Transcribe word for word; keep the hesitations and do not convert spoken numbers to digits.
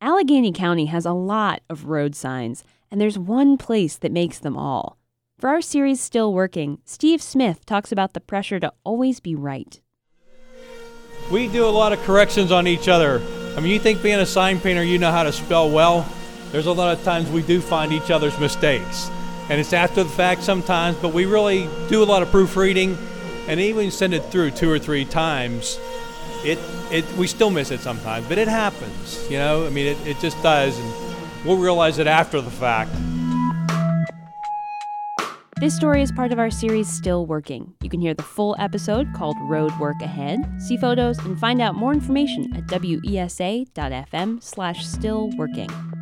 Allegheny County has a lot of road signs, and there's one place that makes them all. For our series Still Working, Steve Smith talks about the pressure to always be right. We do a lot of corrections on each other. I mean, you think being a sign painter, you know how to spell well? There's a lot of times we do find each other's mistakes. And it's after the fact sometimes, but we really do a lot of proofreading, and even send it through two or three times. It, it, we still miss it sometimes, but it happens, you know? I mean, it, it just does, and we'll realize it after the fact. This story is part of our series Still Working. You can hear the full episode called Road Work Ahead, see photos, and find out more information at W E S A dot F M slash still working.